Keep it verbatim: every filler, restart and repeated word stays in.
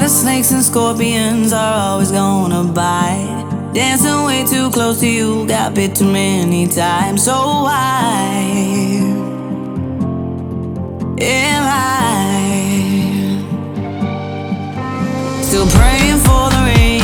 the snakes and scorpions are always gonna bite. Dancing way too close to you, got bit too many times. So why am I still praying for the rain?